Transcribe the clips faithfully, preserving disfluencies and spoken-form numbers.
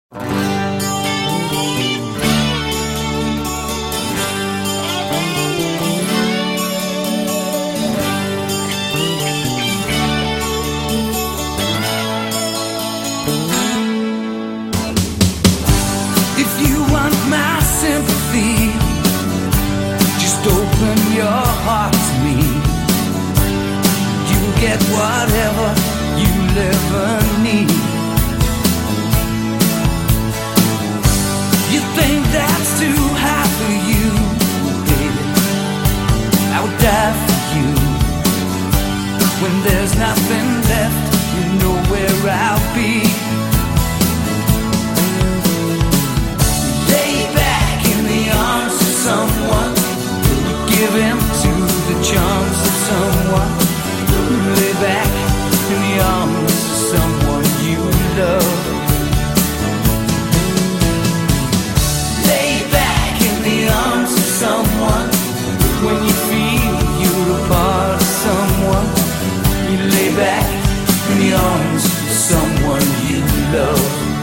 If you want my sympathy, just open your heart to me. You'll get whatever you'll ever need. You think that's too high for you, baby? I would die for you. When there's nothing left, you know where I'll be. Lay back in the arms of someone, give in to the charms of someone. Lay back in the arms of someone you love. Lay back in the arms of someone. When you feel you're a part of someone, you lay back in the arms of someone you love.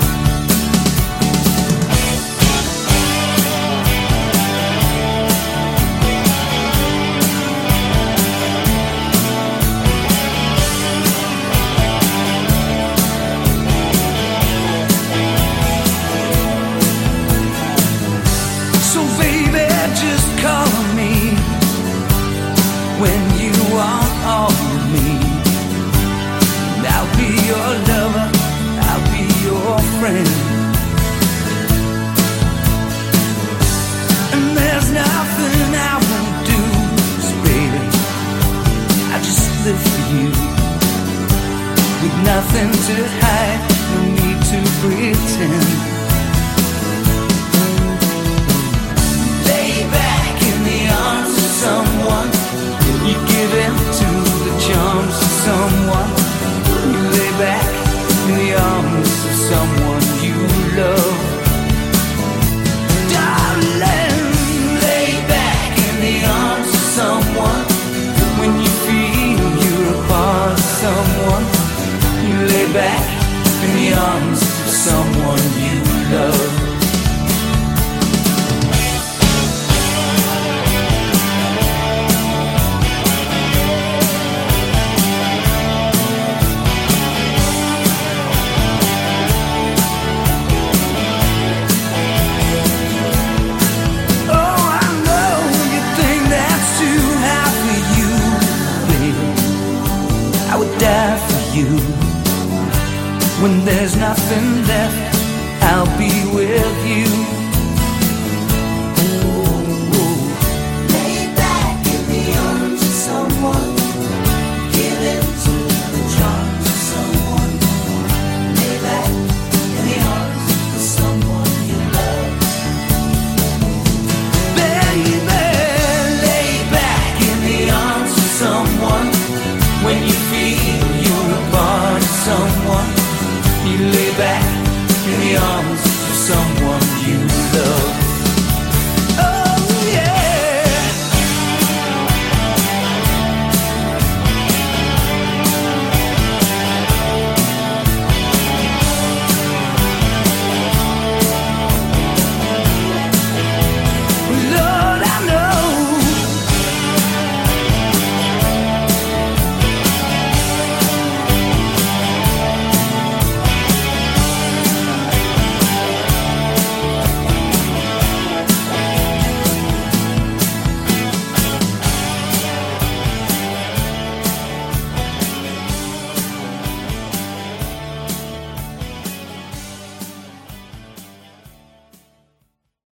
So baby, just call me when you want all of me. And I'll be your lover, I'll be your friend. And there's nothing I won't do, 'cause baby, I just live for you. With nothing to hide, no need to pretend. Someone, you give in to the charms of someone. You lay back in the arms of someone you love. Darling, lay back in the arms of someone. When you feel you're a part of someone, you lay back in the arms of someone you love. Die for you. When there's nothing left, I'll be with you.